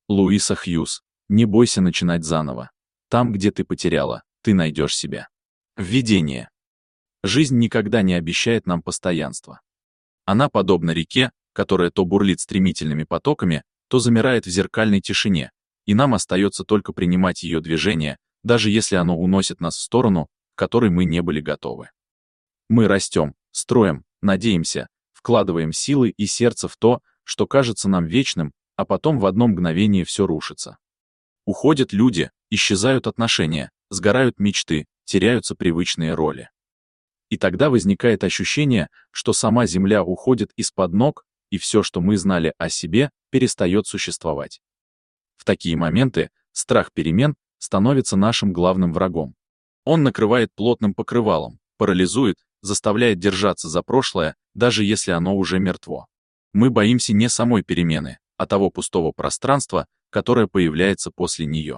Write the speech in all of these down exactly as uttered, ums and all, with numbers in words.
Луиса Хьюз. Не бойся начинать заново. Там, где ты потеряла, ты найдешь себя. Введение. Жизнь никогда не обещает нам постоянства. Она подобна реке, которая то бурлит стремительными потоками, то замирает в зеркальной тишине, и нам остается только принимать ее движение, даже если оно уносит нас в сторону, к которой мы не были готовы. Мы растем, строим, надеемся, вкладываем силы и сердце в то, что кажется нам вечным, а потом в одно мгновение все рушится. Уходят люди, исчезают отношения, сгорают мечты, теряются привычные роли. И тогда возникает ощущение, что сама земля уходит из-под ног, и все, что мы знали о себе, перестает существовать. В такие моменты страх перемен становится нашим главным врагом. Он накрывает плотным покрывалом, парализует, заставляет держаться за прошлое, даже если оно уже мертво. Мы боимся не самой перемены, а того пустого пространства, которое появляется после нее.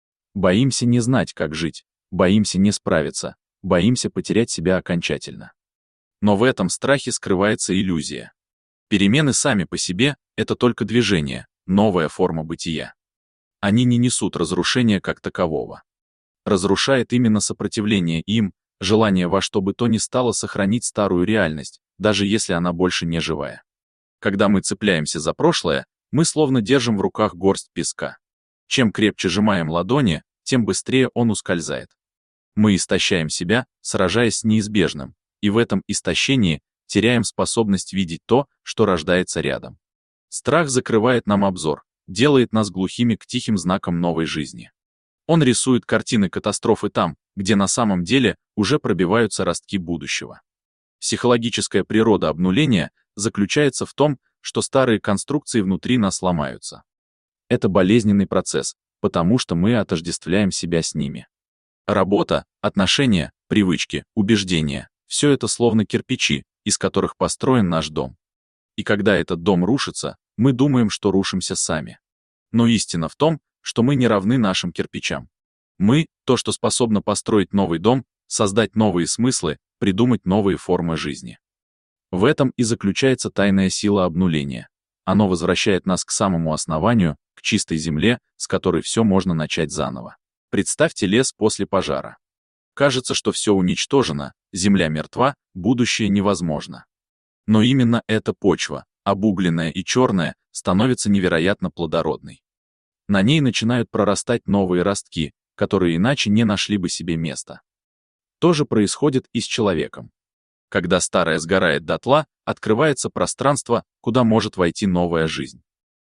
Боимся не знать, как жить, боимся не справиться, боимся потерять себя окончательно. Но в этом страхе скрывается иллюзия. Перемены сами по себе — это только движение, новая форма бытия. Они не несут разрушения как такового. Разрушает именно сопротивление им, желание во что бы то ни стало сохранить старую реальность, даже если она больше не живая. Когда мы цепляемся за прошлое, мы словно держим в руках горсть песка. Чем крепче сжимаем ладони, тем быстрее он ускользает. Мы истощаем себя, сражаясь с неизбежным, и в этом истощении теряем способность видеть то, что рождается рядом. Страх закрывает нам обзор, делает нас глухими к тихим знакам новой жизни. Он рисует картины катастрофы там, где на самом деле уже пробиваются ростки будущего. Психологическая природа обнуления заключается в том, что старые конструкции внутри нас ломаются. Это болезненный процесс, потому что мы отождествляем себя с ними. Работа, отношения, привычки, убеждения — все это словно кирпичи, из которых построен наш дом. И когда этот дом рушится, мы думаем, что рушимся сами. Но истина в том, что мы не равны нашим кирпичам. Мы — то, что способно построить новый дом, создать новые смыслы, придумать новые формы жизни. В этом и заключается тайная сила обнуления. Оно возвращает нас к самому основанию, к чистой земле, с которой все можно начать заново. Представьте лес после пожара. Кажется, что все уничтожено, земля мертва, будущее невозможно. Но именно эта почва, обугленная и черная, становится невероятно плодородной. На ней начинают прорастать новые ростки, которые иначе не нашли бы себе места. То же происходит и с человеком. Когда старое сгорает дотла, открывается пространство, куда может войти новая жизнь.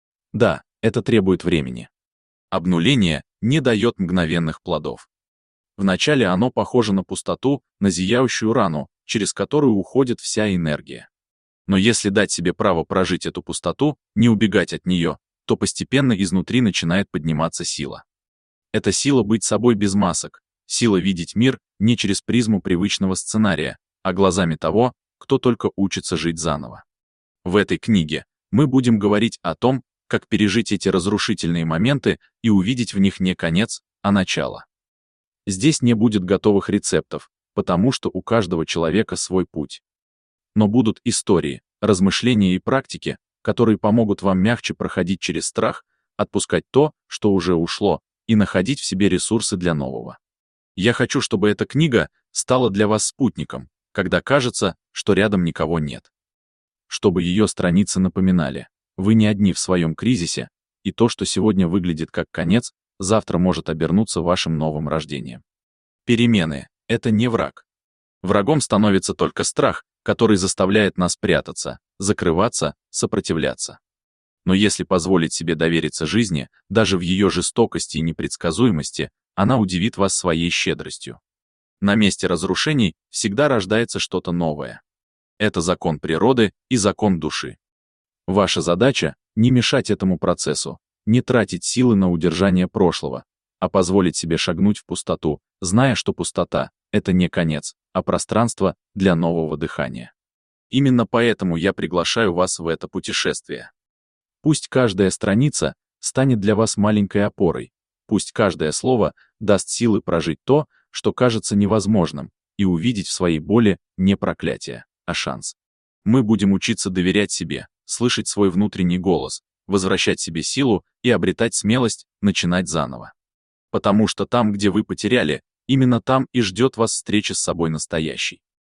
Да, это требует времени. Обнуление не дает мгновенных плодов. Вначале оно похоже на пустоту, на зияющую рану, через которую уходит вся энергия. Но если дать себе право прожить эту пустоту, не убегать от нее, то постепенно изнутри начинает подниматься сила. Это сила быть собой без масок, сила видеть мир не через призму привычного сценария, а глазами того, кто только учится жить заново. В этой книге мы будем говорить о том, как пережить эти разрушительные моменты и увидеть в них не конец, а начало. Здесь не будет готовых рецептов, потому что у каждого человека свой путь. Но будут истории, размышления и практики, которые помогут вам мягче проходить через страх, отпускать то, что уже ушло, и находить в себе ресурсы для нового. Я хочу, чтобы эта книга стала для вас спутником, когда кажется, что рядом никого нет. Чтобы ее страницы напоминали: вы не одни в своем кризисе, и то, что сегодня выглядит как конец, завтра может обернуться вашим новым рождением. Перемены — это не враг. Врагом становится только страх, который заставляет нас прятаться, закрываться, сопротивляться. Но если позволить себе довериться жизни, даже в ее жестокости и непредсказуемости, она удивит вас своей щедростью. На месте разрушений всегда рождается что-то новое. Это закон природы и закон души. Ваша задача — не мешать этому процессу, не тратить силы на удержание прошлого, а позволить себе шагнуть в пустоту, зная, что пустота — это не конец, а пространство для нового дыхания. Именно поэтому я приглашаю вас в это путешествие. Пусть каждая страница станет для вас маленькой опорой, пусть каждое слово даст силы прожить то, что кажется невозможным, и увидеть в своей боли не проклятие, а шанс. Мы будем учиться доверять себе, слышать свой внутренний голос, возвращать себе силу и обретать смелость начинать заново. Потому что там, где вы потеряли, именно там и ждет вас встреча с собой настоящей.